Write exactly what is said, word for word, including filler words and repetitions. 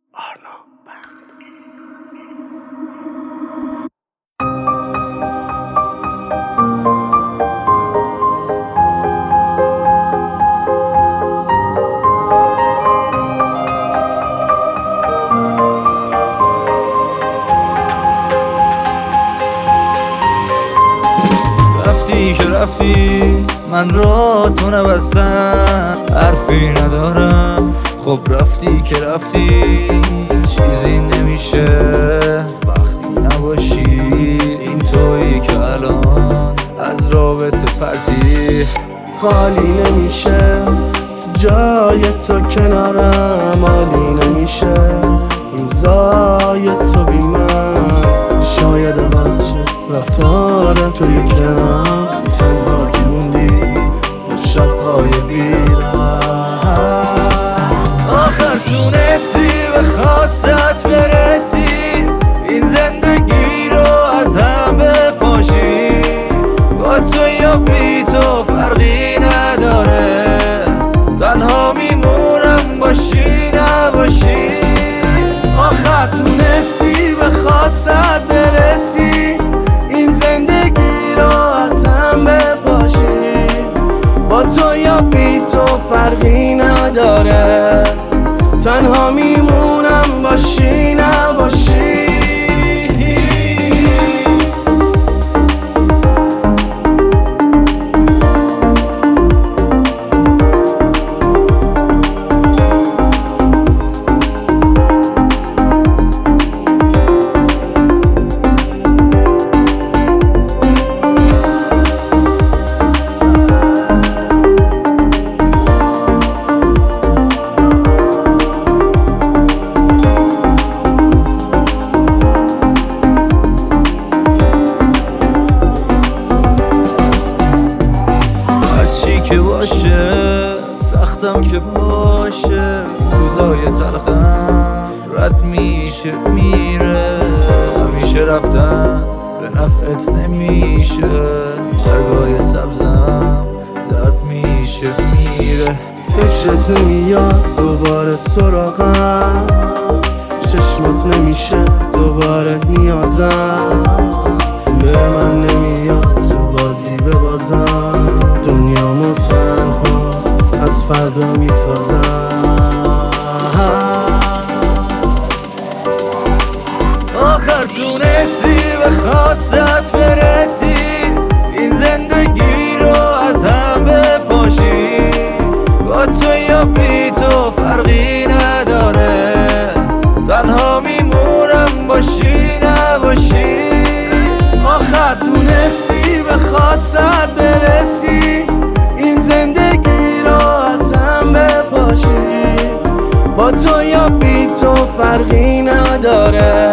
آرنا بند. رفتی که رفتی من را تو نبستم، حرفی ندارم. خب رفتی که رفتی چیزی نمیشه وقتی نباشی. این تویی که الان از رابطه پرتی. خالی نمیشه جای تو کنارم، عالی نمیشه روزای تو بی من. شاید عوض شد رفتارم تو یکم، تنها که موندی با شبهای بیرم. آخر تونستی به خواستت برسی، این زندگی رو از هم بپاشی. با تو یا بی تو فرقی نداره، تنها میمونم باشی نباشی. آخر تونستی به خواستت برسی، این زندگی رو از هم بپاشی. با تو یا بی تو فرقی نداره، تنها میمونم باشی نباشی. که باشه سختم که باشه، روزای تلخم رد میشه میره. همیشه رفتن به نفعت نمیشه، برگای سبزم زرد میشه میره. فکرت میاد دوباره سراغم، چشمت نمیشه دوباره نیازم. به من نمیاد تو بازی ببازم، دنیامو تنها از فردا میسازم. آخر تونستی به خواستت برسی، این زندگی رو از هم بپاشی. با تو یا بی تو فرقی نداره، تنها میمونم باشی نباشی. آخر تونستی به خواستت برسی، این زندگی رو از هم بپاشی. با تو یا بی تو فرقی نداره،